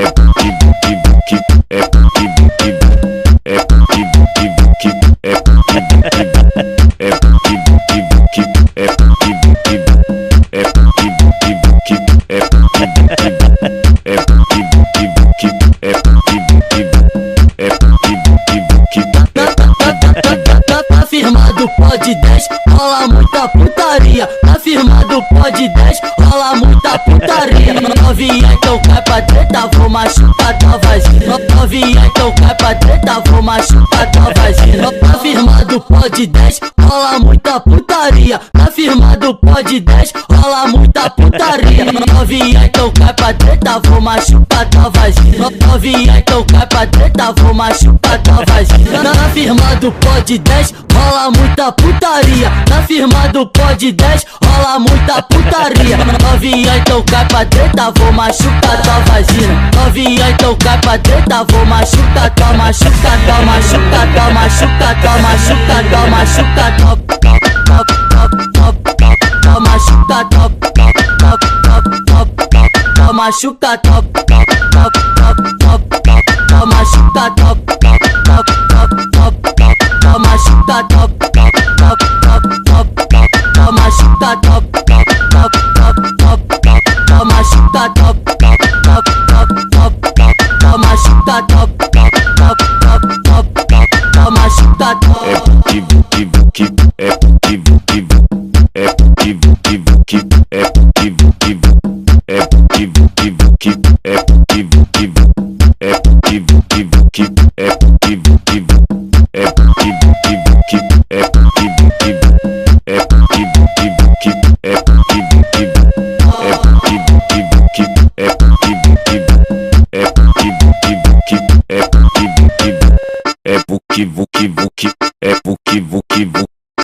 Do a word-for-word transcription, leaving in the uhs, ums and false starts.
buque, buque, buque, é buque, buque, é buque, buque, buque, é buque, buque, é buque, buque, buque, é buque, buque, é buque, buque, buque, é buque, buque, é buque, buque, buque, é buque, buque, é buque, buque, buque. Tá firmado, pode dez, rola muita putaria. Tá firmado, pode dez, rola muita putaria. Novinha, então cai pra treta, vou machucar tua vagina. Novinha, então cai pra treta, vou machucar tua vagina. Tá firmado, pode dez, rola muita putaria. Tá firmado, pode dez, rola muita putaria. Novinha, então cai pra treta, vou machucar tua vagina. Novinha, então cai pra treta, vou machucar tua vagina. Tá firmado, pode dez, rola muita putaria. Tá firmado, pode dez, rola muita putaria. Novinha, então cai pra treta, vou machucar tua vagina. Novinha, então cai pra treta, vou machucar tua, machucar tua, machucar tua, machucar tua, machucar tua, machucar tua, top, top, top, top, top, machucar top, top, top, top, top, top, machucar top, top, top, top, top.